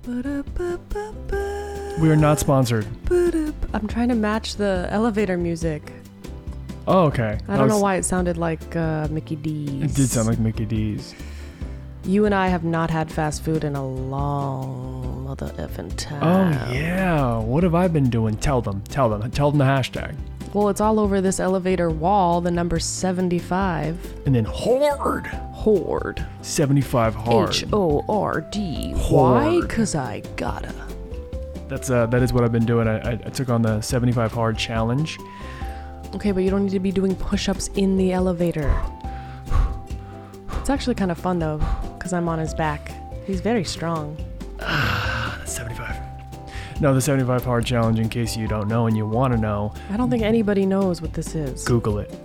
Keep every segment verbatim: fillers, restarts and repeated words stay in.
We are not sponsored. I'm trying to match the elevator music. Oh, okay. I don't was, know why it sounded like uh, Mickey D's. It did sound like Mickey D's. You and I have not had fast food in a long mother effing time. Oh, yeah. What have I been doing? Tell them. Tell them. Tell them the hashtag. Well, it's all over this elevator wall, the number seventy-five. And then horde. Horde. seventy-five hard. H O R D. Horde. Why? Because I gotta. That's uh, that is what I've been doing. I, I, I took on the seventy-five hard challenge. Okay, but you don't need to be doing push-ups in the elevator. It's actually kind of fun, though, because I'm on his back. He's very strong. seventy-five. No, the seventy-five hard challenge, in case you don't know and you want to know. I don't think anybody knows what this is. Google it.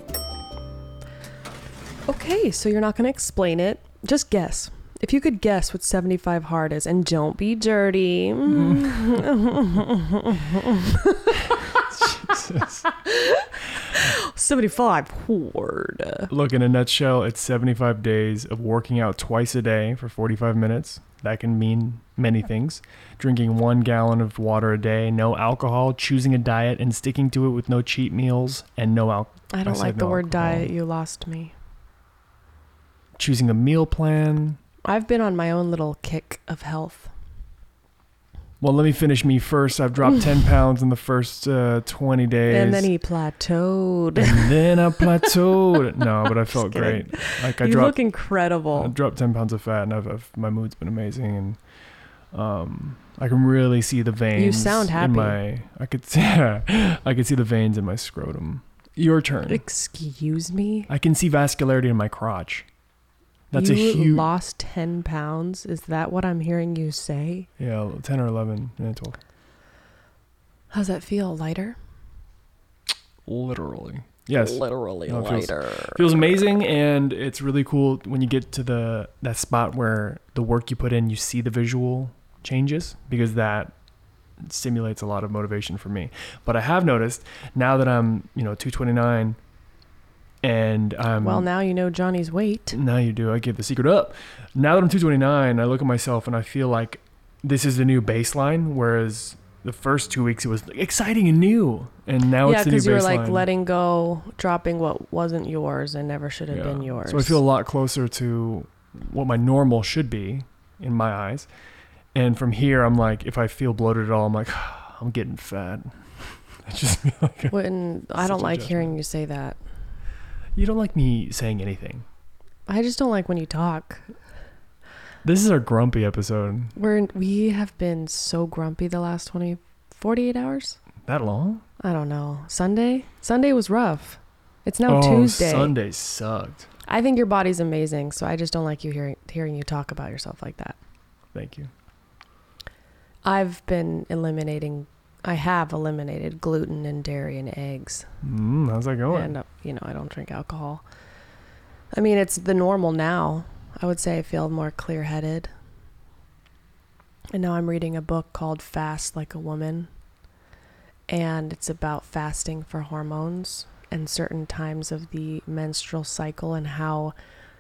Okay, so you're not going to explain it. Just guess. If you could guess what seventy-five hard is, and don't be dirty. Jesus. seventy-five hard. Look, in a nutshell, it's seventy-five days of working out twice a day for forty-five minutes. That can mean many things. Drinking one gallon of water a day, no alcohol, choosing a diet and sticking to it with no cheat meals and no alcohol. I don't I like the no word alcohol. Diet. You lost me. Choosing a meal plan. I've been on my own little kick of health. Well, let me finish me first. I've dropped ten pounds in the first uh, twenty days. And then he plateaued. And then I plateaued. No, but I felt great. Like I you dropped, look incredible. I dropped ten pounds of fat, and I've, I've my mood's been amazing, and um, I can really see the veins. You sound happy. In my, I could see, I could see the veins in my scrotum. Your turn. Excuse me? I can see vascularity in my crotch. That's you a huge. lost ten pounds? Is that what I'm hearing you say? Yeah, ten or eleven, yeah, twelve. How's that feel? Lighter? Literally. Yes. Literally no, lighter. Feels, feels amazing, and it's really cool when you get to the that spot where the work you put in, you see the visual changes, because that stimulates a lot of motivation for me. But I have noticed now that I'm, you know, two twenty-nine. And um well, now you know Johnny's weight. Now you do. I gave the secret up. Now that I'm two twenty-nine, I look at myself and I feel like this is the new baseline, whereas the first two weeks it was exciting and new, and now yeah, it's the new baseline. Yeah, because you were like letting go, dropping what wasn't yours and never should have yeah. been yours. So I feel a lot closer to what my normal should be in my eyes. And from here, I'm like, if I feel bloated at all, I'm like, I'm getting fat. I just feel like when I don't like hearing you say that. You don't like me saying anything. I just don't like when you talk. This is our grumpy episode. We're, we have been so grumpy the last twenty, forty-eight hours. That long? I don't know. Sunday? Sunday was rough. It's now oh, Tuesday. Sunday sucked. I think your body's amazing, so I just don't like you hearing hearing you talk about yourself like that. Thank you. I've been eliminating... I have eliminated gluten and dairy and eggs. Mm, how's that going? And, uh, you know, I don't drink alcohol. I mean, it's the normal now. I would say I feel more clear-headed. And now I'm reading a book called Fast Like a Woman. And it's about fasting for hormones and certain times of the menstrual cycle and how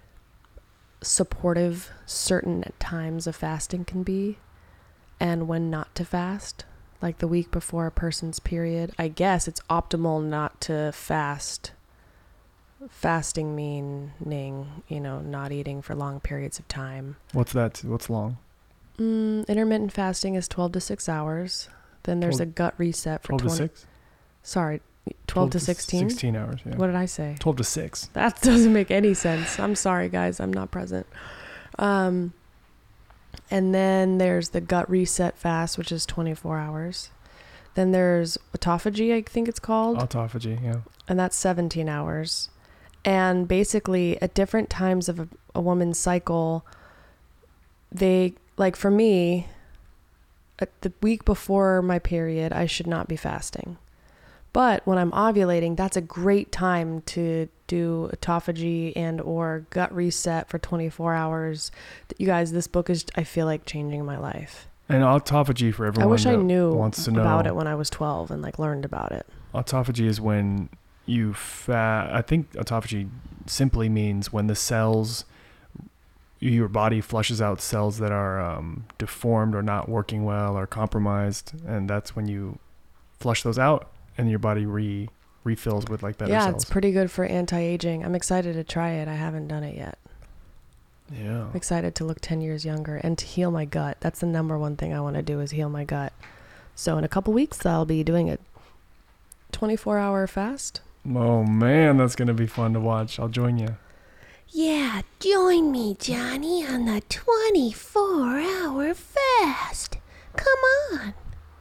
supportive certain times of fasting can be and when not to fast. Like the week before a person's period. I guess it's optimal not to fast. Fasting meaning, you know, not eating for long periods of time. What's that? What's long? Mm, intermittent fasting is twelve to six hours. Then there's twelve, a gut reset for twelve twenty. to six? Sorry, twelve, twelve to sixteen? sixteen hours, yeah. What did I say? twelve to six. That doesn't make any sense. I'm sorry, guys. I'm not present. Um... And then there's the gut reset fast, which is twenty-four hours. Then there's autophagy, I think it's called. Autophagy, yeah. And that's seventeen hours. And basically, at different times of a, a woman's cycle, they, like for me, at the week before my period, I should not be fasting. But when I'm ovulating, that's a great time to do autophagy and or gut reset for twenty-four hours. You guys, this book is, I feel like, changing my life. And autophagy, for everyone I wish that I knew wants to know about it when I was twelve and like learned about it. Autophagy is when you fat. I think autophagy simply means when the cells your body flushes out cells that are um, deformed or not working well or compromised, and that's when you flush those out, and your body re refills with like better yeah, cells. it's pretty good for anti-aging. I'm excited to try it. I haven't done it yet. Yeah. I'm excited to look ten years younger and to heal my gut. That's the number one thing I want to do is heal my gut. So in a couple weeks, I'll be doing a twenty-four hour fast. Oh man, that's gonna be fun to watch. I'll join you. Yeah, join me, Johnny, on the twenty-four hour fast. Come on.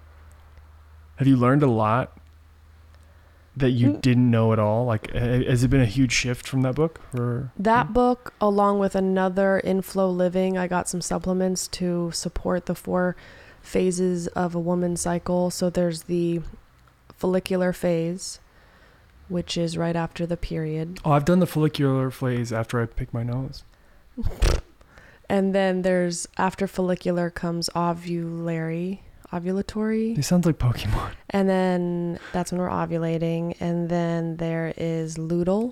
Have you learned a lot that you Mm. didn't know at all? Like, ha- has it been a huge shift from that book? Or That book, along with another In Flow Living, I got some supplements to support the four phases of a woman's cycle. So there's the follicular phase, which is right after the period. Oh, I've done the follicular phase after I pick my nose. And then there's after follicular comes ovulatory, ovulatory. It sounds like Pokemon. And then that's when we're ovulating. And then there is luteal.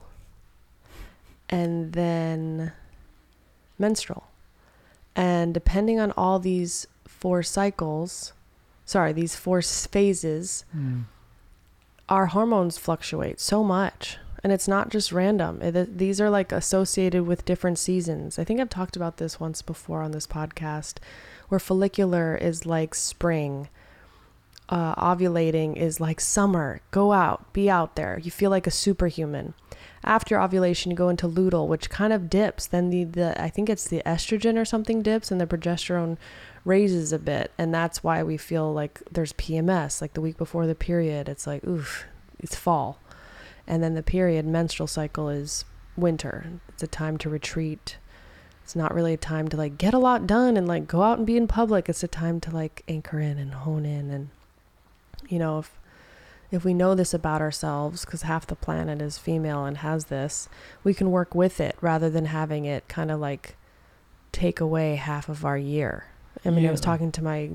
And then menstrual. And depending on all these four cycles, sorry, these four s- phases, Mm. our hormones fluctuate so much. And it's not just random. It, these are like associated with different seasons. I think I've talked about this once before on this podcast, where follicular is like spring. Uh, ovulating is like summer. Go out, be out there. You feel like a superhuman. After ovulation, you go into luteal, which kind of dips. Then the, the I think it's the estrogen or something dips, and the progesterone raises a bit. And that's why we feel like there's P M S, like the week before the period. It's like, oof, it's fall. And then the period, menstrual cycle, is winter. It's a time to retreat. It's not really a time to like get a lot done and like go out and be in public. It's a time to like anchor in and hone in. And, you know, if, if we know this about ourselves, because half the planet is female and has this, we can work with it rather than having it kind of like take away half of our year. I mean, I was Yeah. talking to my,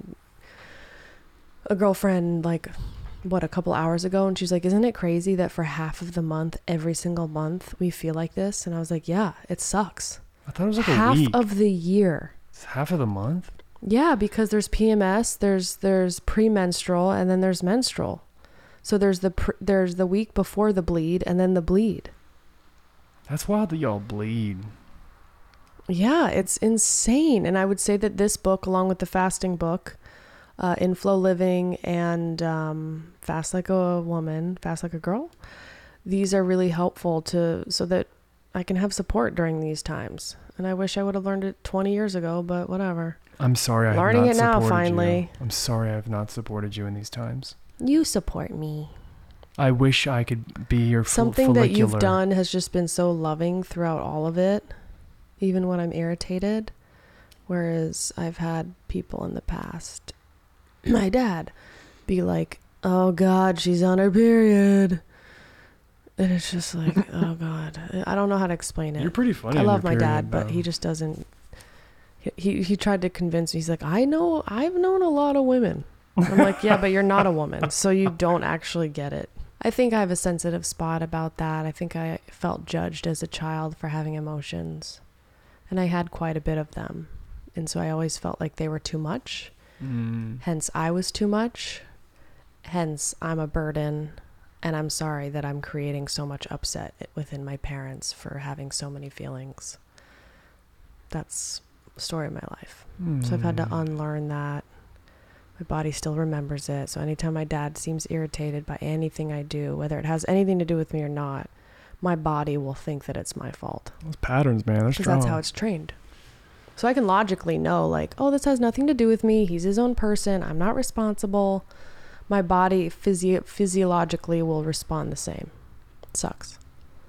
a girlfriend like, what, a couple hours ago, and she's like, isn't it crazy that for half of the month, every single month, we feel like this? And I was like, yeah, it sucks. I thought it was like Half a week. of the year. It's half of the month? Yeah, because there's P M S, there's there's premenstrual, and then there's menstrual. So there's the pr- there's the week before the bleed, and then the bleed. That's wild that y'all bleed. Yeah, it's insane. And I would say that this book, along with the fasting book, uh, In Flow Living and um, Fast Like a Woman, Fast Like a Girl, these are really helpful to so that I can have support during these times. And I wish I would have learned it twenty years ago, but whatever. I'm sorry I Learning have not it now, supported finally. you. I'm sorry I have not supported you in these times. You support me. I wish I could be your fo- Something that you've follicular. done has just been so loving throughout all of it, even when I'm irritated. Whereas I've had people in the past, my dad, be like, oh God, she's on her period. And it's just like, oh God, I don't know how to explain it. You're pretty funny. I in love your my period, dad, but though. he just doesn't. He, he he tried to convince me. He's like, I know, I've known a lot of women. I'm like, yeah, but you're not a woman, so you don't actually get it. I think I have a sensitive spot about that. I think I felt judged as a child for having emotions, and I had quite a bit of them, and so I always felt like they were too much. Mm. Hence, I was too much. Hence, I'm a burden. And I'm sorry that I'm creating so much upset within my parents for having so many feelings. That's the story of my life. Mm. So I've had to unlearn that. My body still remembers it. So anytime my dad seems irritated by anything I do, whether it has anything to do with me or not, my body will think that it's my fault. Those patterns, man, they're Because strong. that's how it's trained. So I can logically know, like, oh, this has nothing to do with me. He's his own person. I'm not responsible. My body physio- physiologically will respond the same. It sucks.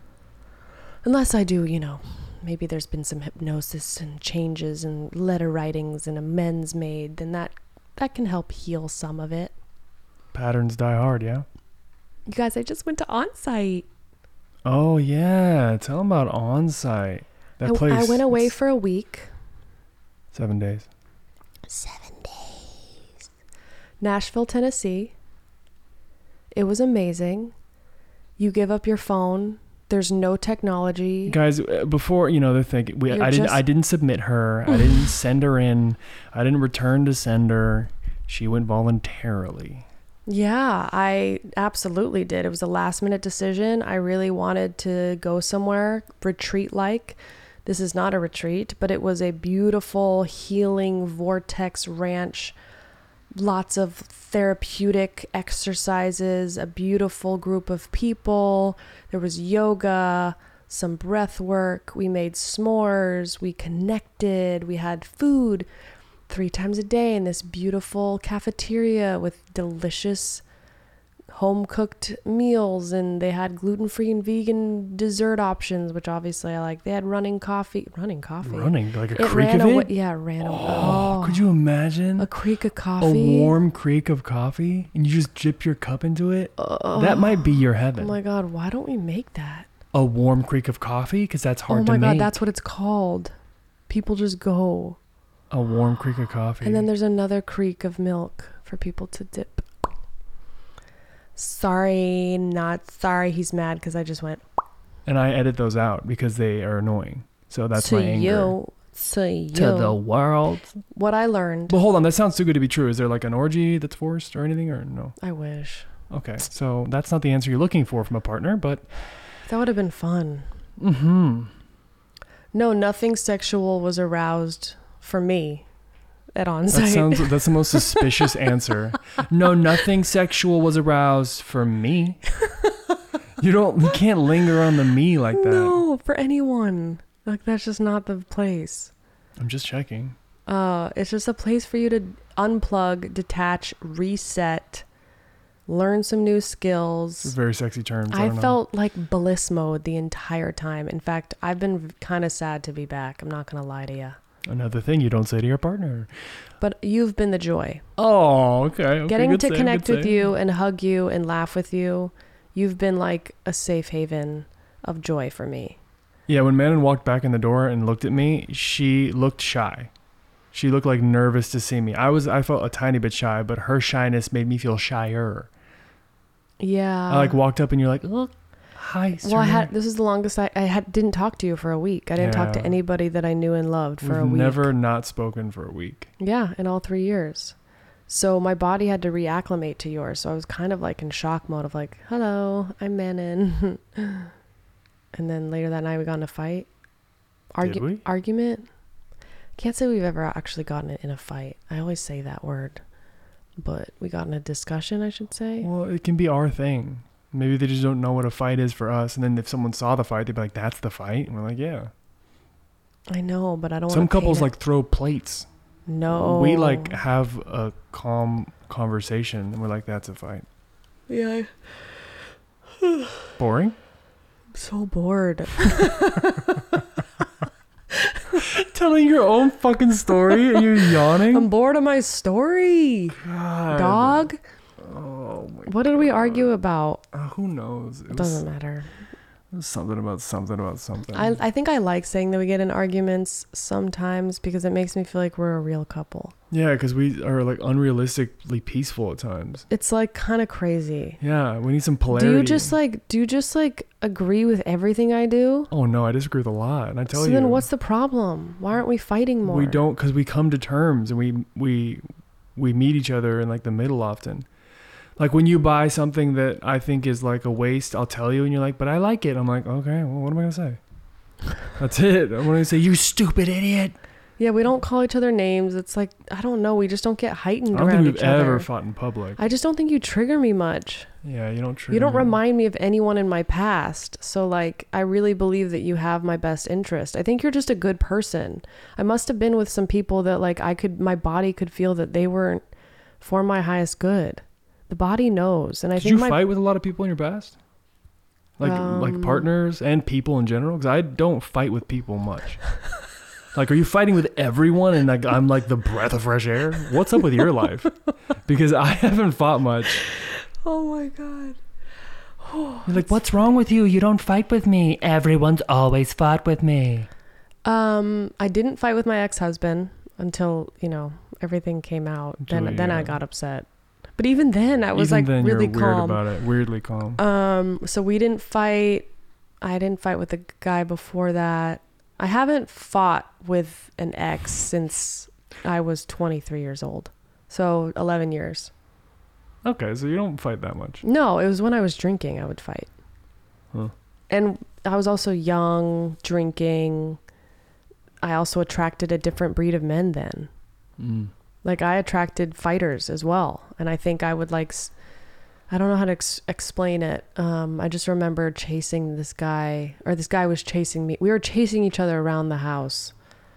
Unless I do, you know, maybe there's been some hypnosis and changes and letter writings and amends made, then that, that can help heal some of it. Patterns die hard, yeah? You guys, I just went to On-Site. Oh, yeah. Tell them about On-Site. That I, place. I went away it's for a week. Seven days. Seven days. Nashville, Tennessee. It was amazing. You give up your phone There's no technology. Guys, uh, before, you know, the thing, we, You're I didn't, just- I didn't submit her. I didn't send her in. I didn't return to sender. She went voluntarily. Yeah, I absolutely did. It was a last minute decision. I really wanted to go somewhere retreat like. This is not a retreat, but it was a beautiful healing vortex ranch. Lots of therapeutic exercises, a beautiful group of people. There was yoga, some breath work. We made s'mores. We connected. We had food three times a day in this beautiful cafeteria with delicious home cooked meals, and they had gluten-free and vegan dessert options, which obviously I like. They had running coffee, running coffee. Running like a It creek ran of away. it? Yeah, it ran away. Oh, Oh, could you imagine? a creek of A coffee. warm creek of coffee and you just dip your cup into it? Oh, That might be your oh heaven. my God, why don't we make that? A warm creek of coffee? Because that's hard Oh to my make. God, that's what it's called. People just go. A warm creek of coffee. And then there's another creek of milk for people to dip. Sorry, not sorry. He's mad because I just went And I edit those out because they are annoying. So that's to my anger. you. To you. To the world. What I learned. But hold on, that sounds too good to be true. Is there like an orgy that's forced or anything, or no? I wish. Okay, so that's not the answer you're looking for from a partner, but That would have been fun. mm-hmm. No, nothing sexual was aroused for me at That on-site. sounds that's the most suspicious answer. No, nothing sexual was aroused for me. You don't you can't linger on the me like that. No, for anyone. Like, that's just not the place. I'm just checking. Uh, it's just a place for you to unplug, detach, reset, learn some new It's skills. very sexy terms. I, I don't know. felt like bliss mode the entire time. In fact, I've been kind of sad to be back. I'm not going to lie to you. Another thing you don't say to your partner. But you've been the joy. Oh, okay. okay Getting good to save, connect good with save. you and hug you and laugh with you, you've been like a safe haven of joy for me. Yeah, when Manon walked back in the door and looked at me, she looked shy. She looked like nervous to see me. I was I felt a tiny bit shy, but her shyness made me feel shyer. Yeah. I like walked up and you're like, "Oh, hi, sir." Well, I had this is the longest I, I had didn't talk to you for a week. I didn't talk to Yeah. anybody that I knew and loved for We've a week. never not spoken for a week. Yeah, in all three years. So my body had to reacclimate to yours. So I was kind of like in shock mode of like, hello, I'm Manon. And then later that night we got in a fight. Argu- Did we? Argument. Can't say we've ever actually gotten in a fight. I always say that word. But we got in a discussion, I should say. Well, it can be our thing. Maybe they just don't know what a fight is for us. And then if someone saw the fight, they'd be like, that's the fight. And we're like, yeah. I know, but I don't Some want to couples paint like throw plates. it. No. We like have a calm conversation. And we're like, that's a fight. Yeah. Boring? I'm so bored. Telling your own fucking story and you're yawning? I'm bored of my story. God. Dog. Oh my What did we argue about? Uh, who knows? It It was, doesn't matter. it was something about something about something. I I think I like saying that we get in arguments sometimes because it makes me feel like we're a real couple. yeah, because we are like unrealistically peaceful at times. It's like kind of crazy. Yeah, we need some polarity. Do you just like do you just like agree with everything I do? Oh no, I disagree with a lot, and I tell so you. then what's the problem? Why aren't we fighting more? We don't, because we come to terms and we we we meet each other in like the middle often. Like when you buy something that I think is like a waste, I'll tell you, and you're like, "But I like it." I'm like, "Okay, well, what am I gonna say?" That's it. I'm gonna say, "You stupid idiot." Yeah, we don't call each other names. It's like I don't know. We just don't get heightened I don't around think each we've ever other. fought in public. I just don't think you trigger me much. Yeah, you don't. Trigger You don't me. remind me of anyone in my past. So like I really believe that you have my best interest. I think you're just a good person. I must have been with some people that like I could my body could feel that they weren't for my highest good. The body knows. And I Did think you my fight with a lot of people in your past? Like like Um, partners and people in general? Because I don't fight with people much. Like, are you fighting with everyone and like I'm like the breath of fresh air? What's up with your life? Because I haven't fought much. Oh my god. You're like, what's wrong with you? You don't fight with me. Everyone's always fought with me. Um I didn't fight with my ex-husband until, you know, everything came out. Until then you, then I uh, got upset. But even then I was Even like then, really you're weird calm. about it. Weirdly calm. Um, so we didn't fight. I didn't fight with the guy before that. I haven't fought with an ex since I was twenty-three years old. So eleven years. Okay, so you don't fight that much. No, it was when I was drinking I would fight. Huh. And I was also young, drinking. I also attracted a different breed of men then. Mm. Like I attracted fighters as well. And I think I would like, I don't know how to ex- explain it. Um, I just remember chasing this guy, or this guy was chasing me. We were chasing each other around the house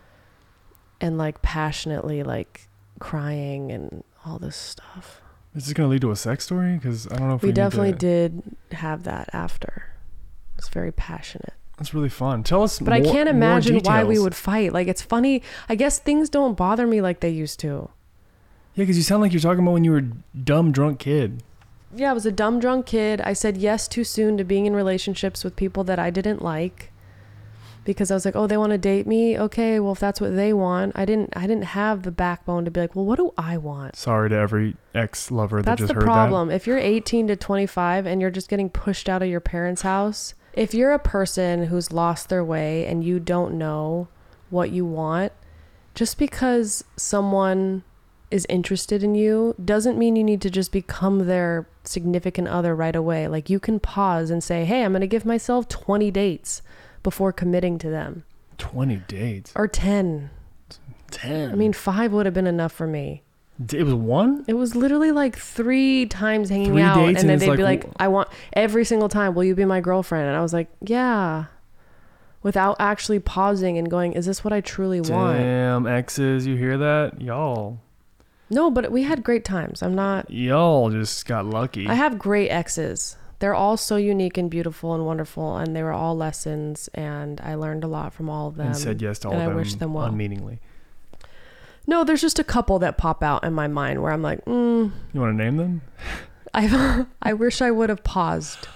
and like passionately like crying and all this stuff. Is this going to lead to a sex story? Because I don't know if we, We definitely to... did have that after. It was very passionate. That's really fun. Tell us but more. But I can't imagine why we details. would fight. Like, it's funny. I guess things don't bother me like they used to. Yeah, because you sound like you're talking about when you were a dumb, drunk kid. Yeah, I was a dumb, drunk kid. I said yes too soon to being in relationships with people that I didn't like. Because I was like, oh, they want to date me? Okay, well, if that's what they want. I didn't I didn't have the backbone to be like, well, what do I want? Sorry to every ex-lover that that's just the heard problem. that. If you're eighteen to twenty-five and you're just getting pushed out of your parents' house, if you're a person who's lost their way and you don't know what you want, just because someone is interested in you doesn't mean you need to just become their significant other right away. Like, you can pause and say, hey, I'm going to give myself twenty dates before committing to them. twenty dates? Or ten. ten? I mean, five would have been enough for me. It was one? It was literally like three times hanging Three out. dates And then and they'd it's be like, like, I want, every single time, will you be my girlfriend? And I was like, yeah. Without actually pausing and going, is this what I truly want? Damn, exes, you hear that? Y'all. No, but we had great times. I'm not. Y'all just got lucky. I have great exes. They're all so unique and beautiful and wonderful, and they were all lessons, and I learned a lot from all of them. And said yes to all and of them, I wish them well. unmeaningly. No, there's just a couple that pop out in my mind where I'm like, mm. You want to name them? I I wish I would have paused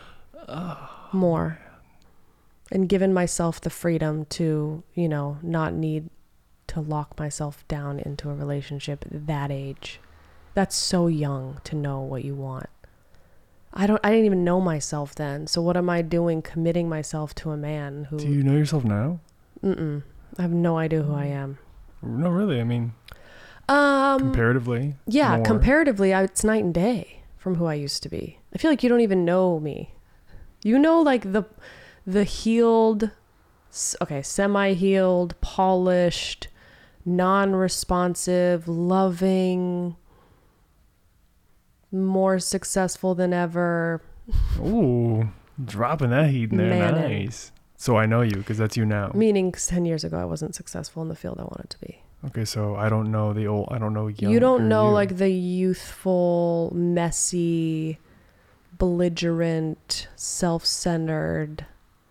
more and given myself the freedom to, you know, not need to lock myself down into a relationship at that age. That's so young to know what you want. I don't I didn't even know myself then. So what am I doing committing myself to a man who Do you know yourself now? Mm-mm. I have no idea who I am. No, really. I mean, Um comparatively. Yeah, more. comparatively, I, it's night and day from who I used to be. I feel like you don't even know me. You know, like the the healed, okay, semi-healed, polished, non-responsive, loving, more successful than ever. Ooh, dropping that heat in there. Manning. Nice. So I know you because that's you now. Meaning ten years ago, I wasn't successful in the field I wanted to be. Okay, so I don't know the old, I don't know young. You don't know you. like the youthful, messy, belligerent, self-centered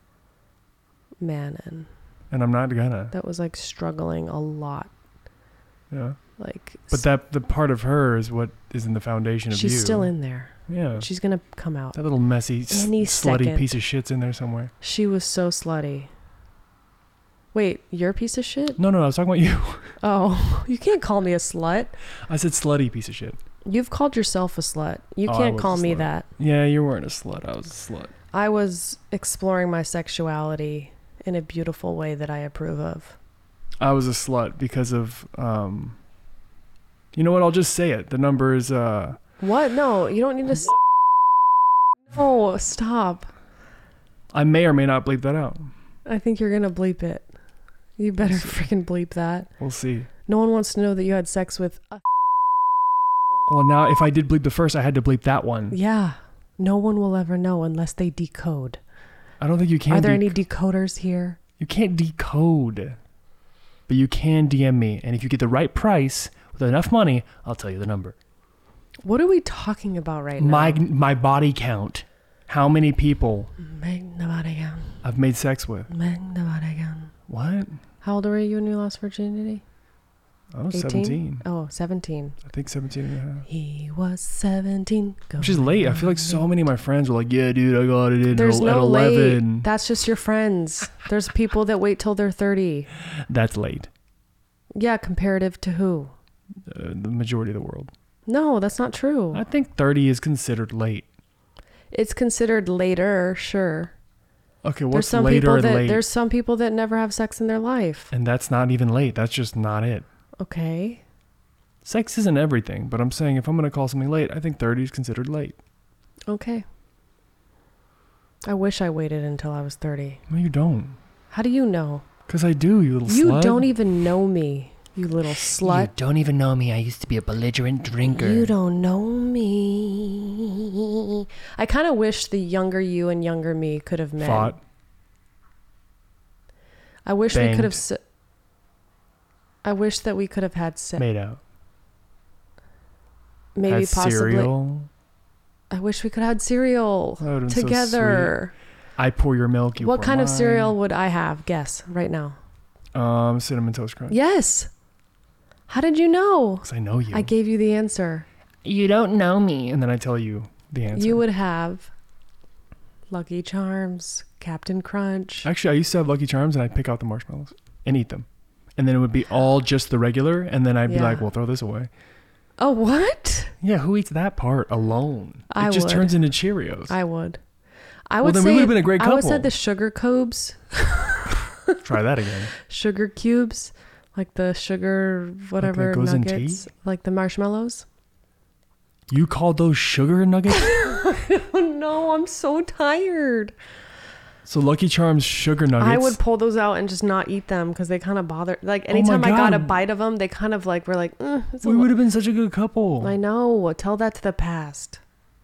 Manon. And I'm not gonna. That was like struggling a lot. Yeah. Like, But that the part of her is what is in the foundation of she's you. still in there. Yeah. She's gonna come out. That little messy, s- Any slutty second. piece of shit's in there somewhere. She was so slutty. Wait, you're a piece of shit? No, no, I was talking about you. Oh, you can't call me a slut. I said slutty piece of shit. You've called yourself a slut. You Oh, I can't was call a me slut. that. Yeah, you weren't a slut. I was a slut. I was exploring my sexuality in a beautiful way that I approve of. I was a slut because of, um, you know what? I'll just say it. The number is, uh, What? No, you don't need to. S- no, stop. I may or may not bleep that out. I think you're gonna bleep it. You better freaking bleep that. We'll see. No one wants to know that you had sex with a. Well, now if I did bleep the first, I had to bleep that one. Yeah. No one will ever know unless they decode. I don't think you can. Are there de- any decoders here? You can't decode, but you can D M me, and if you get the right price with enough money, I'll tell you the number. What are we talking about right My now? my body count. How many people Make the body count. I've made sex with? Make the body count. What? How old were you when you lost virginity? I was eighteen? seventeen. Oh, seventeen. I think seventeen and a half. He was seventeen. Which is late. I feel like so many of my friends were like, yeah, dude, I got it in There's at no eleven. late. That's just your friends. There's people that wait till they're thirty. That's late. Yeah, comparative to who? Uh, the majority of the world. No, that's not true. I think thirty is considered late. It's considered later, sure. Okay, There's what's some later people and that late? there's some people that never have sex in their life. And that's not even late. That's just not it. Okay. Sex isn't everything, but I'm saying if I'm going to call something late, I think thirty is considered late. Okay. I wish I waited until I was thirty. No, you don't. How do you know? Because I do, you little You slut. don't even know me, you little slut. You don't even know me. I used to be a belligerent drinker. You don't know me. I kind of wish the younger you and younger me could have met. Fought. I wish we could have. Banged. S- I wish that we could have had sex. Made out. Maybe Had possibly. cereal. I wish we could have had cereal That would've been so together. I pour your milk. You What pour kind of mine. cereal would I have? Guess right now. Um, cinnamon toast crunch. Yes. How did you know? Because I know you. I gave you the answer. You don't know me. and then I tell you the answer. You would have Lucky Charms, Captain Crunch. Actually, I used to have Lucky Charms, and I'd pick out the marshmallows and eat them, and then it would be all just the regular, and then I'd be Yeah. like, "Well, throw this away." Oh, what? Yeah, who eats that part alone? I it just would. turns into Cheerios. I would. I Well, would then we say would've been a great I would couple. say the sugar cubes, Try that again. sugar cubes, like the sugar whatever goes in tea? nuggets, like the marshmallows. You called those sugar nuggets? Oh no, I'm so tired. So Lucky Charms sugar nuggets. I would pull those out and just not eat them because they kind of bother. Like Oh my anytime I got a God. bite of them, they kind of like were like, mm, it's a We li-" would have been such a good couple. I know. Tell that to the past.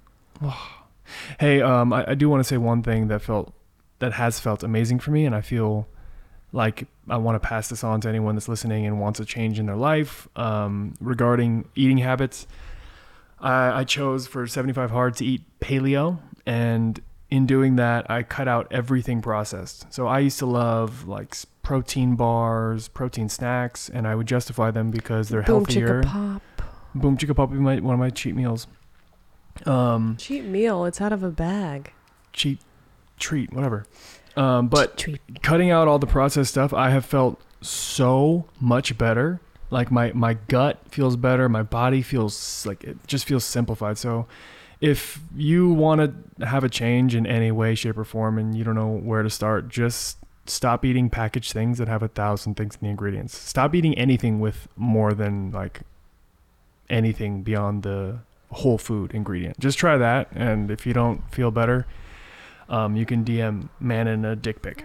Hey, um, I, I do want to say one thing that felt that has felt amazing for me, and I feel like I want to pass this on to anyone that's listening and wants a change in their life um, regarding eating habits. I, I chose for seventy-five hard to eat paleo, and in doing that, I cut out everything processed. So I used to love like s- protein bars, protein snacks, and I would justify them because they're Boom healthier. chicka pop. Boom chicka pop would be my, one of my cheat meals. Um, Cheap meal. It's out of a bag. cheat treat, whatever. Um, but Treat. cutting out all the processed stuff, I have felt so much better. Like my, my gut feels better. My body feels like it just feels simplified. So if you want to have a change in any way, shape, or form, and you don't know where to start, just stop eating packaged things that have a thousand things in the ingredients. Stop eating anything with more than like anything beyond the whole food ingredient. Just try that. And if you don't feel better, um, you can D M Manon a dick pic.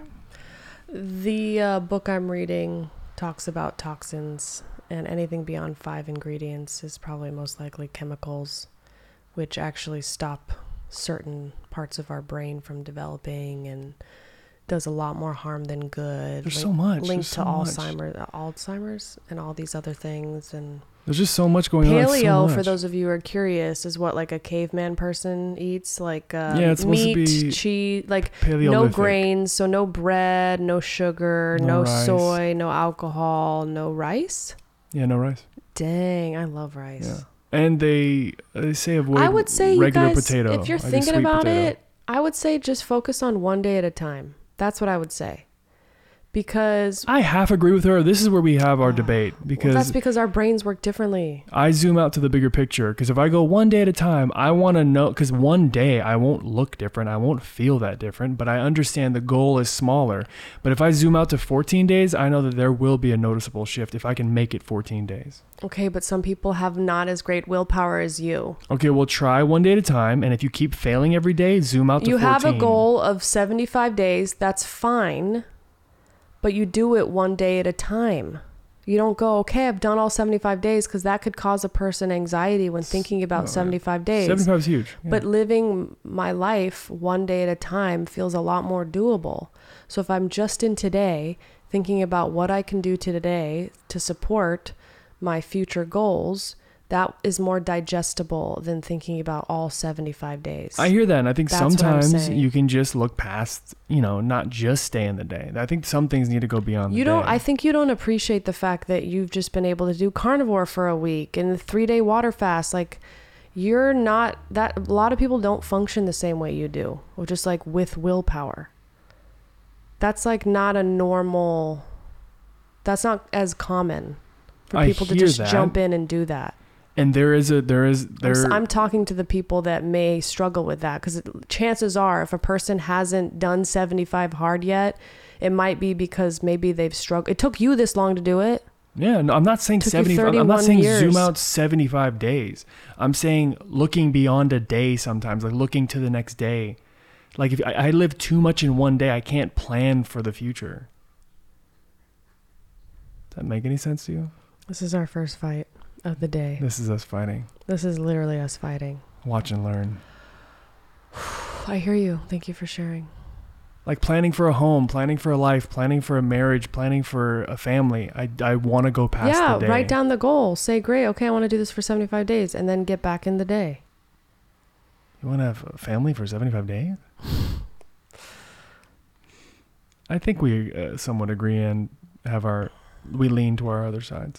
The uh, book I'm reading talks about toxins, and anything beyond five ingredients is probably most likely chemicals, which actually stop certain parts of our brain from developing and does a lot more harm than good. There's Link- so much. Linked There's to so much. Alzheimer's, uh, Alzheimer's, and all these other things. And There's just so much going on. It's so paleo, for much. those of you who are curious, is what like a caveman person eats, like uh, Yeah, it's supposed to meat, be cheese, like no Paleolithic. grains, so no bread, no sugar, No no, rice. soy, no alcohol, no rice. Yeah, no rice. Dang, I love rice. Yeah. And they they say avoid I would say, you regular guys, potato. if you're I do thinking sweet about potato. it, I would say just focus on one day at a time. That's what I would say. Because I half agree with her. This is where we have our debate well, because that's because our brains work differently. I zoom out to the bigger picture. Because if I go one day at a time, I want to know. Because one day I won't look different, I won't feel that different. But I understand the goal is smaller. But if I zoom out to fourteen days, I know that there will be a noticeable shift if I can make it fourteen days. Okay, but some people have not as great willpower as you. Okay, we'll try one day at a time. And if you keep failing every day, zoom out to You fourteen. have a goal of seventy-five days, that's fine, but you do it one day at a time. You don't go, okay, I've done all seventy-five days, because that could cause a person anxiety when thinking about Oh, yeah. seventy-five days. seventy-five is huge. Yeah. But living my life one day at a time feels a lot more doable. So if I'm just in today, thinking about what I can do today to support my future goals, that is more digestible than thinking about all seventy-five days. I hear that, and I think That's what I'm sometimes saying. you can just look past, you know, not just stay in the day. I think some things need to go beyond You the don't. day. I think you don't appreciate the fact that you've just been able to do carnivore for a week and the three day water fast. Like, you're not that. A lot of people don't function the same way you do, or just like with willpower. That's like not a normal. That's not as common for I people to hear just that. jump in and do that. And there is a there is I'm, there. s- I'm talking to the people that may struggle with that, because chances are, if a person hasn't done seventy-five hard yet, it might be because maybe they've struggled. It took you this long to do it. Yeah, no, I'm not saying Took you seventy. I'm I'm not thirty-one saying years. zoom out seventy-five days. I'm saying looking beyond a day sometimes, like looking to the next day. Like if I, I live too much in one day, I can't plan for the future. Does that make any sense to you? This is our first fight of the day. This is us fighting. This is literally us fighting. Watch and learn. I hear you. Thank you for sharing. Like planning for a home, planning for a life, planning for a marriage, planning for a family. I, I want to go past Yeah, the day. write down the goal. Say, great, okay, I want to do this for seventy-five days, and then get back in the day. You want to have a family for seventy-five days? I think we uh, somewhat agree and have our, we lean to our other sides.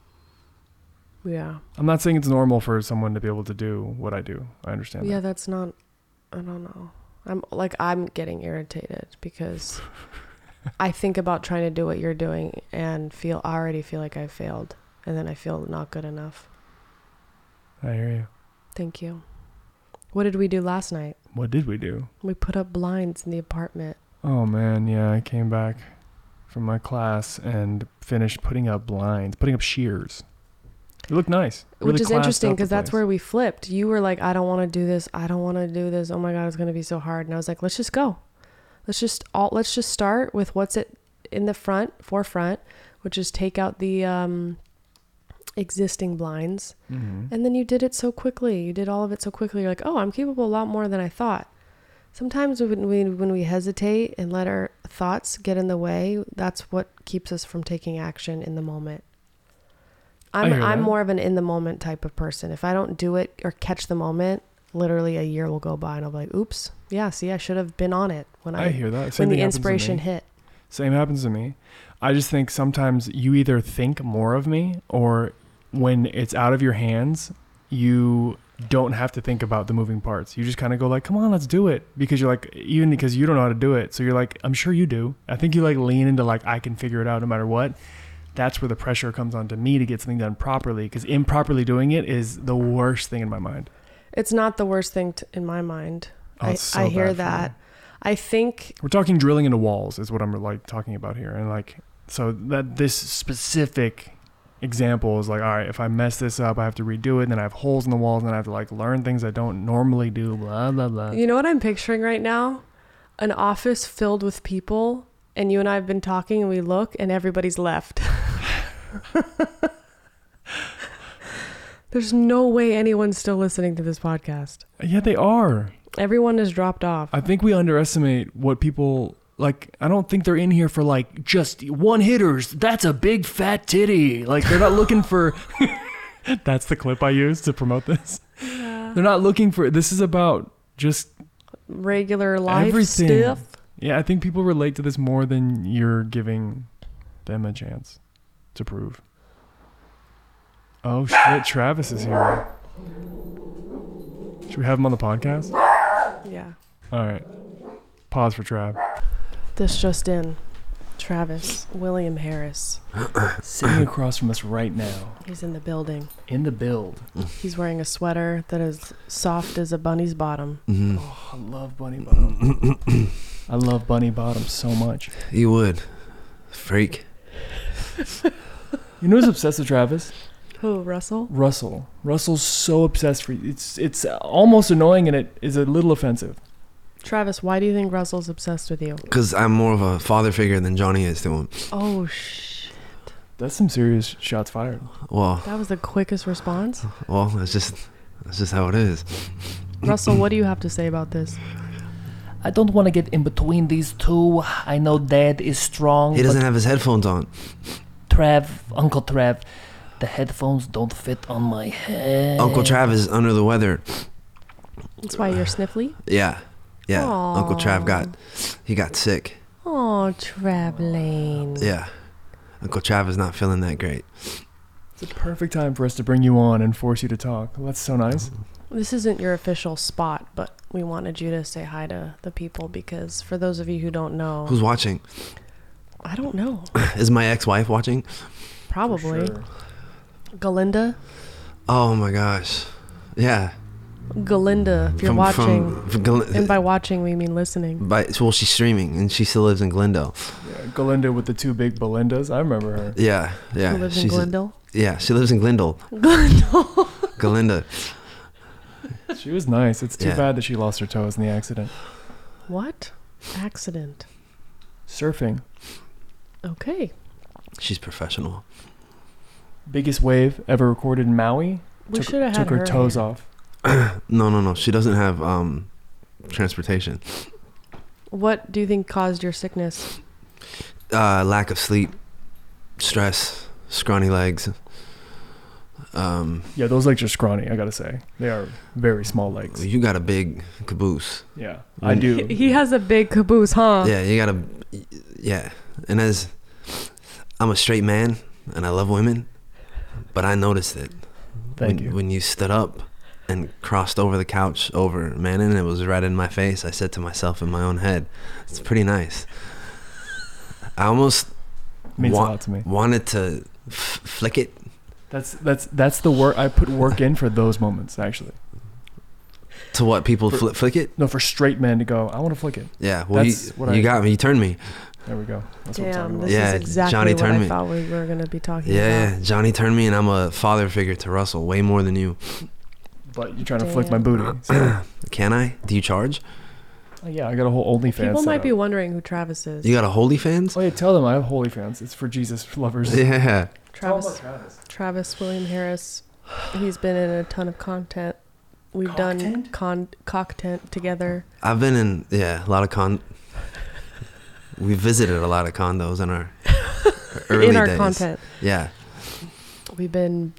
Yeah. I'm not saying it's normal for someone to be able to do what I do. I understand Yeah, that. that's not, I don't know. I'm like, I'm getting irritated because I think about trying to do what you're doing and feel, I already feel like I failed. And then I feel not good enough. I hear you. Thank you. What did we do last night? What did we do? We put up blinds in the apartment. Oh man, yeah, I came back from my class and finished putting up blinds, putting up shears. It looked nice. Really Which is classed interesting up the because that's place. where we flipped. You were like, I don't want to do this. I don't want to do this. Oh my God, it's going to be so hard. And I was like, let's just go. Let's just all, let's just start with what's it in the front, forefront, which is take out the um, existing blinds. Mhm. And then you did it so quickly. You did all of it so quickly. You're like, oh, I'm capable a lot more than I thought. Sometimes when we, when we hesitate and let our thoughts get in the way, that's what keeps us from taking action in the moment. I'm hear I'm that. more of an in the moment type of person. If I don't do it or catch the moment, literally a year will go by and I'll be like, oops, yeah, see, I should have been on it when I, I hear that. Same when the thing happens to inspiration me. hit. Same happens to me. I just think sometimes you either think more of me, or when it's out of your hands, you don't have to think about the moving parts. You just kind of go like, come on, let's do it. Because you're like, even because you don't know how to do it. So you're like, I'm sure you do. I think you like lean into like, I can figure it out no matter what. That's where the pressure comes onto me to get something done properly. Because improperly doing it is the worst thing in my mind. It's not the worst thing to, in my mind. Oh, I, it's so I bad hear for that. me. I think We're talking drilling into walls is what I'm like talking about here. And like, so that this specific example is like, all right, if I mess this up, I have to redo it. And then I have holes in the walls and then I have to like learn things I don't normally do, blah, blah, blah. You know what I'm picturing right now? An office filled with people, and you and I have been talking, and we look, and everybody's left. There's no way anyone's still listening to this podcast. Yeah, they are. Everyone has dropped off. I think we underestimate what people like. I don't think they're in here for like just one hitters. That's a big fat titty. Like they're not looking for. That's the clip I use to promote this. Yeah. They're not looking for. This is about just Regular life everything. stuff. Yeah, I think people relate to this more than you're giving them a chance to prove. Oh shit, Travis is here. Should we have him on the podcast? Yeah. All right. Pause for Trav. This just in. Travis William Harris. Sitting across from us right now He's in the building. in the build. He's wearing a sweater that is soft as a bunny's bottom. Mm-hmm. Oh, I love bunny bottom. I love bunny bottom so much. You would. Freak. You know who's obsessed with Travis? Who, Russell? Russell. Russell's so obsessed for it's it's almost annoying and it is a little offensive. Travis, why do you think Russell's obsessed with you? Because I'm more of a father figure than Johnny is to him. Oh, shit. That's some serious shots fired. Well, That was the quickest response. well, it's just, that's just how it is. Russell, what do you have to say about this? I don't want to get in between these two. I know Dad is strong, He doesn't but have his headphones on. Trav, Uncle Trav, the headphones don't fit on my head. Uncle Trav is under the weather. That's why you're sniffly? Yeah, yeah. Uncle Trav got, he got sick. Oh, traveling. Yeah. Uncle Trav is not feeling that great. It's a perfect time for us to bring you on and force you to talk. Well, that's so nice. This isn't your official spot, but we wanted you to say hi to the people because for those of you who don't know, Who's watching? I don't know. Is my ex-wife watching? Probably. For sure. Galinda? Oh my gosh. Yeah. Galinda, if you're From- watching. from- from Gal- and by watching, we mean listening. by, well, she's streaming and she still lives in Glendale. Yeah, Galinda with the two big Belindas. I remember her. Yeah, yeah. Who lives in she's a- Glendale? yeah, she lives in Glendale. Glendale. Galinda. She was nice. It's too Yeah. bad that she lost her toes in the accident. What? Accident. Surfing. Okay. She's professional. Biggest wave ever recorded in Maui. We took should have had took her, her toes here. off. No, no, no. She doesn't have um, transportation. What do you think caused your sickness? Uh, lack of sleep, stress, scrawny legs. Um, Yeah, those legs are scrawny. I gotta say, they are very small legs. you got a big caboose. Yeah, I Mm. do. He, he has a big caboose, huh? Yeah, you got a, yeah. And as I'm a straight man and I love women, but I noticed it. Thank when, you. When you stood up and crossed over the couch over Manon, it was right in my face. I said to myself in my own head, "It's pretty nice." I almost Means wa- a lot to me. wanted to f- flick it. That's that's that's the work I put work in for those moments. Actually, To what people For- fl- flick it? no, for straight men to go, I want to flick it. Yeah, well, That's you, what you I- got me. You turned me. There we go. That's what I'm talking Damn, about. this Yeah, is exactly Johnny what turned I me. thought we were going to be talking Yeah, about. yeah, Johnny turned me, and I'm a father figure to Russell, way more than you. But you're trying to flick my Damn. booty. So, Can I? Do you charge? oh, yeah, I got a whole OnlyFans. People set might up. be wondering who Travis is. You got a Holy fans? Oh yeah, tell them I have OnlyFans. It's for Jesus lovers. Yeah. Travis, Travis. Travis William Harris. He's been in a ton of content. We've done Content? con content together. I've been in, yeah, a lot of con. We visited a lot of condos in our early in our days. content. Yeah. We've been,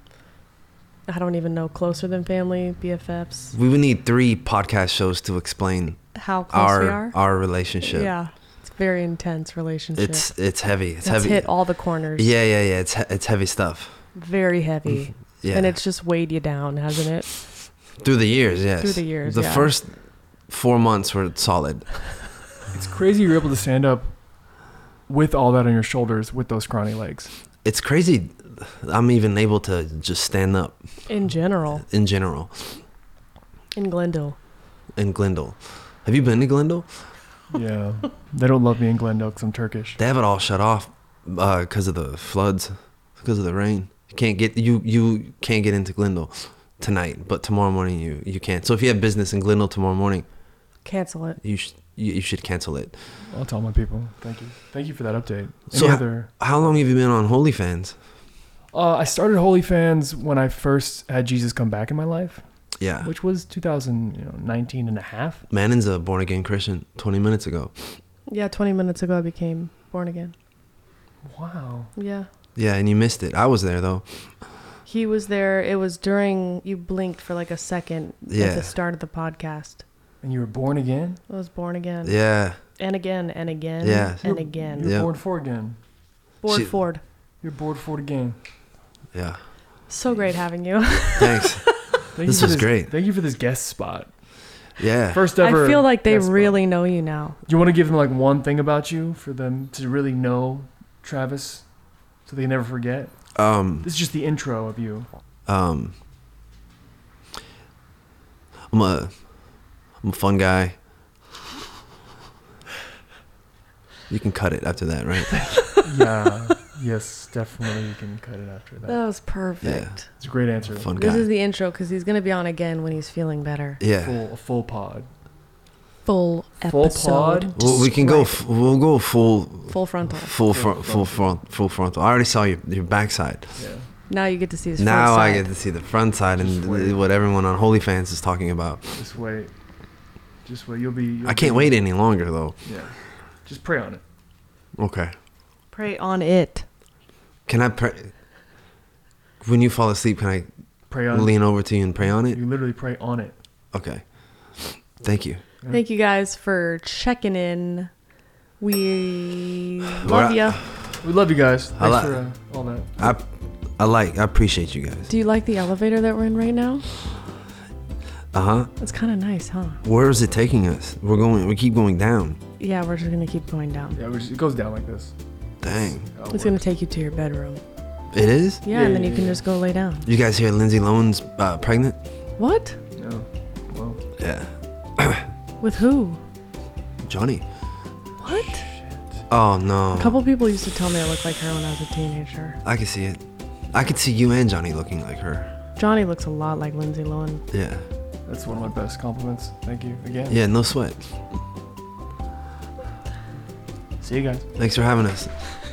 I don't even know, closer than family, B F Fs. We would need three podcast shows to explain How close we our are. our relationship. Yeah. It's a very intense relationship. It's it's heavy. It's That's heavy. hit all the corners. Yeah, yeah, yeah. It's he- it's heavy stuff. Very heavy. Yeah. And it's just weighed you down, hasn't it? through the years, yes. Through the years, The yeah. first four months were solid. It's crazy you're able to stand up with all that on your shoulders with those scrawny legs. It's crazy. I'm even able to just stand up In general. in general In Glendale. in Glendale. Have you been to Glendale? Yeah. They don't love me in Glendale because I'm Turkish. They have it all shut off because of the floods, because of the rain. You can't get you you can't get into Glendale tonight, but tomorrow morning you you can. So if you have business in Glendale tomorrow morning, Cancel it. you sh- you, you should cancel it. I'll tell my people. Thank you. Thank you for that update. Any So ho- other? How long have you been on OnlyFans? Uh, I started OnlyFans when I first had Jesus come back in my life, Yeah. which was two thousand nineteen and a half. Mannon's a born again Christian twenty minutes ago. Yeah, twenty minutes ago I became born again. Wow. Yeah. Yeah, and you missed it. I was there though. He was there. It was during, you blinked for like a second Yeah. at the start of the podcast. And you were born again? I was born again. Yeah. And again and again Yeah. and You're- again. You're Yeah. bored for again. Board She- Ford. You're bored for again. Yeah. So great having you. Thanks. Thank This you for was great. Thank you for this guest spot. Yeah. First ever. I feel like they guest spot. really know you now. Do you want to give them like one thing about you for them to really know Travis, so they never forget? Um. This is just the intro of you. Um. I'm a. I'm a fun guy. You can cut it after that, right? Yeah. Yes, definitely. You can cut it after that. That was perfect. It's a great answer. Fun This guy. is the intro because he's going to be on again when he's feeling better. Yeah. Full, a full pod. Full Full episode. pod? Well, we can go. Describe- F- we'll go full. full frontal. Full front. Full front. Full frontal. I already saw your your backside. Yeah. Now you get to see his Now front I side. get to see the front side Just and wait. what everyone on OnlyFans is talking about. Just wait. Just wait. You'll be. You'll I can't be- wait any longer though. Yeah. Just pray on it. Okay. Pray on it. Can I pray? When you fall asleep, can I Pray on lean over to you and pray on it? You literally pray on it. Okay. Thank you. Yeah. Thank you guys for checking in. We We're love at- you. We love you guys. I Thanks li- for uh, all that. I I like. I appreciate you guys. Do you like the elevator that we're in right now? Uh huh. It's kind of nice, huh? Where is it taking us? We're going. We keep going down. Yeah, we're just gonna keep going down. Yeah, we just, it goes down like this. Dang. Oh, It's gonna take you to your bedroom. It is? Yeah, Yeah, and then yeah, you can yeah. just go lay down. You guys hear Lindsay Lohan's uh, pregnant? What? No. Well, Yeah. With who? Johnny. What? Oh no. A couple people used to tell me I looked like her when I was a teenager. I can see it. I could see you and Johnny looking like her. Johnny looks a lot like Lindsay Lohan. Yeah. that's one of my best compliments. Thank you again. Yeah, no sweat. See you guys. Thanks for having us.